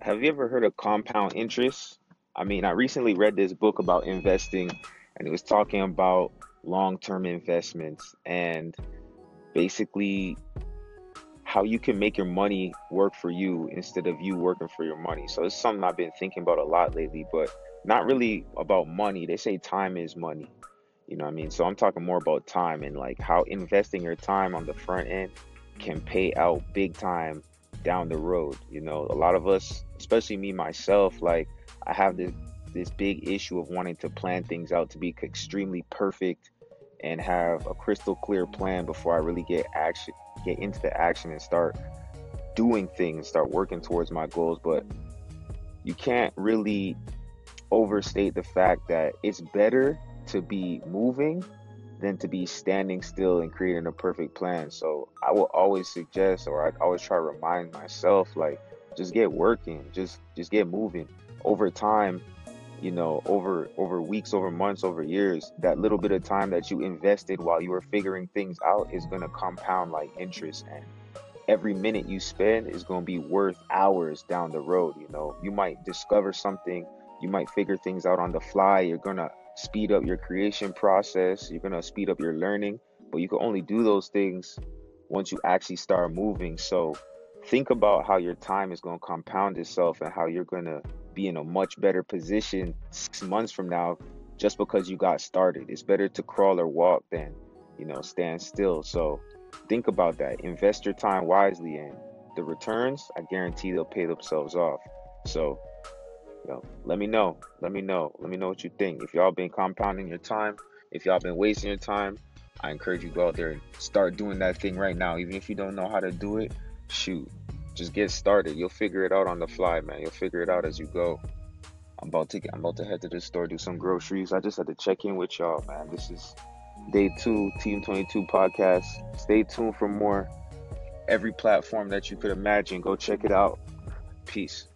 Have you ever heard of compound interest? I mean, I recently read this book about investing, and it was talking about long-term investments and basically how you can make your money work for you instead of you working for your money. So it's something I've been thinking about a lot lately, but not really about money. They say time is money. You know what I mean? So I'm talking more about time and like how investing your time on the front end can pay out big time down the road. A lot of us, especially me myself, like I have this big issue of wanting to plan things out to be extremely perfect and have a crystal clear plan before I really get into the action and start doing things, start working towards my goals. But you can't really overstate the fact that it's better to be moving than to be standing still and creating a perfect plan. So I will always suggest, or I always try to remind myself, like, just get working, just get moving. Over time, over weeks, over months, over years, that little bit of time that you invested while you were figuring things out is going to compound like interest. And every minute you spend is going to be worth hours down the road. You might discover something, you might figure things out on the fly, you're going to speed up your creation process, you're going to speed up your learning, but you can only do those things once you actually start moving. So think about how your time is going to compound itself and how you're going to be in a much better position 6 months from now just because you got started. It's better to crawl or walk than stand still. So think about that. Invest your time wisely, and the returns, I guarantee they'll pay themselves off. So, let me know. Let me know. Let me know what you think. If y'all been compounding your time, if y'all been wasting your time, I encourage you to go out there and start doing that thing right now. Even if you don't know how to do it, shoot, just get started. You'll figure it out on the fly, man. You'll figure it out as you go. I'm about to head to the store, do some groceries. I just had to check in with y'all, man. This is day two, Team 22 podcast. Stay tuned for more. Every platform that you could imagine, go check it out. Peace.